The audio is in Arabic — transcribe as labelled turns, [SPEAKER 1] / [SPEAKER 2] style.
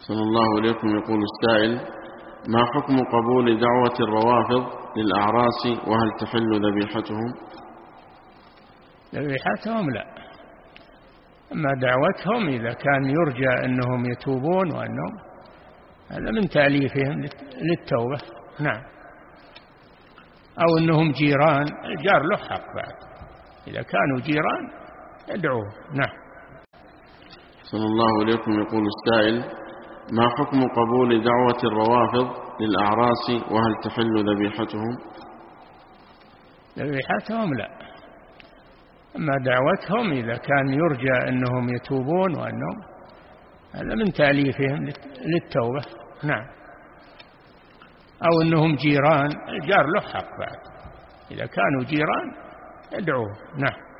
[SPEAKER 1] صلى الله عليكم. يقول السائل: ما حكم قبول دعوة الروافض للأعراس، وهل تحل ذبيحتهم؟
[SPEAKER 2] ذبيحتهم لا، أما دعوتهم إذا كان يرجى أنهم يتوبون وأنهم، هذا من تأليفهم للتوبة. نعم. أو أنهم جيران، الجار له حق بعد، إذا كانوا جيران يدعوه. نعم.
[SPEAKER 1] صلى الله عليكم. يقول السائل: ما حكم قبول دعوة الروافض للأعراس، وهل تحل ذبيحتهم؟
[SPEAKER 2] ذبيحتهم لا، أما دعوتهم إذا كان يرجى أنهم يتوبون وأنهم، هذا من تأليفهم للتوبة. نعم. أو أنهم جيران، الجار له حق بعد، إذا كانوا جيران يدعوه. نعم.